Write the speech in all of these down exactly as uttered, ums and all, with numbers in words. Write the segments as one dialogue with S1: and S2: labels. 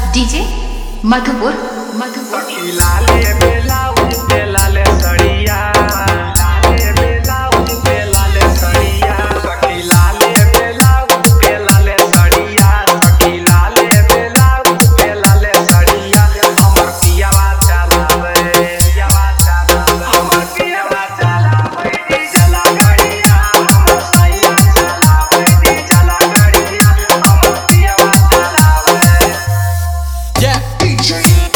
S1: DJ Madhupur Madhupur
S2: लाले बेलाउज पे लाले सड़िया लाले बेलाउज पे लाले सड़िया सखी लाले बेलाउज पे लाले सड़िया सखी लाले बेलाउज पे लाले सड़िया हमर पियावा चलावे पियावा चलावे हमर पियावा चलावे डीजला गाड़िया हमर सैया चलावे डीजला गाड़िया हमर पियावा चलावे
S3: Yeah, D J.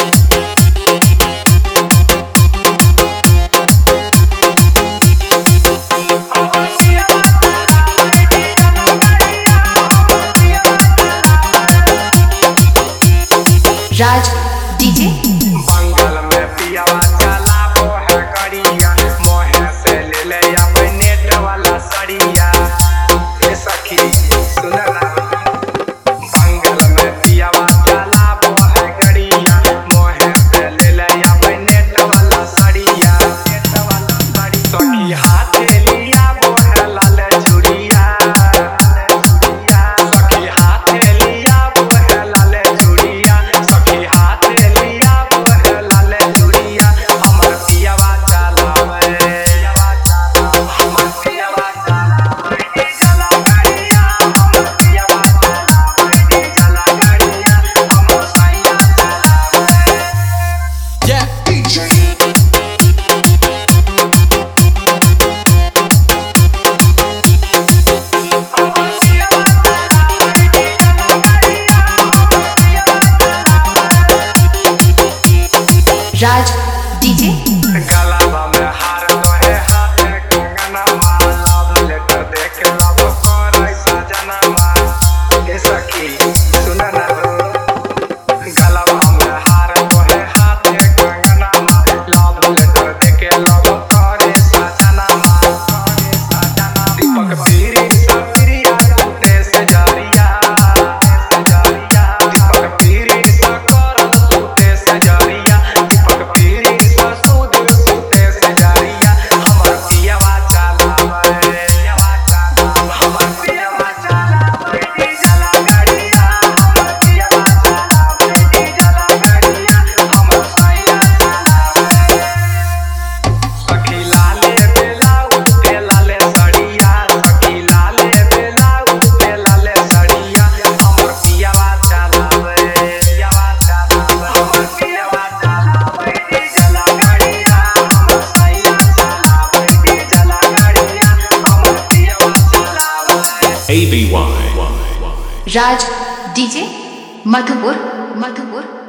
S1: Raj DJ
S2: बंगल में पियावा चलाबो है करिया मोहे से ले ले अपने नेट वाला सड़िया ए सखी सुन ना बंगल में पियावा चलाबो है करिया मोहे से ले ले अपने नेट वाला सड़िया नेट वाला सड़ी सखी हाथ लिया वो है लाल चूड़िया सखी हाथ लिया वो है लाल चूड़िया सखी हाथ लिया वो है लाल चूड़िया हमर पियावा चलावे पियावा चलावे हमर पियावा चलावे डीजला गाड़िया हमर पियावा चलावे डीजला गाड़िया हमर सैया चलावे
S3: Yeah, D J.
S1: Raj DJ
S2: गलावा में हार तोहे हाथ कंगना मार लव लेटर देख लव कर सजना मार ए सखी सुन ना गलावा में हार तोहे हाथ कंगना मार लव लेटर देख लव कर सजना मार सजना दीपक पीरी सपरिया टूटे से जारिया जारिया दीपक पीरी सकर टूटे से जारिया दीपक पीरी ससुद टूटे से जारिया हमर पियावा चलावे पियावा चलावे हमर पियावा चलावे डीजला गाड़िया हमर पियावा चलावे डीजला गाड़िया हमर सैया चलावे सखी लाले बेलाउज पे लाले सड़िया सखी लाले बेलाउज पे लाले सड़िया हमर पियावा चलावे पियावा चलावे हमर पियावा चलावे डीजला गाड़िया हमर सैया चलावे डीजला गाड़िया हमर पियावा चलावे
S3: A B Y.
S1: Raj DJ Madhupur Madhupur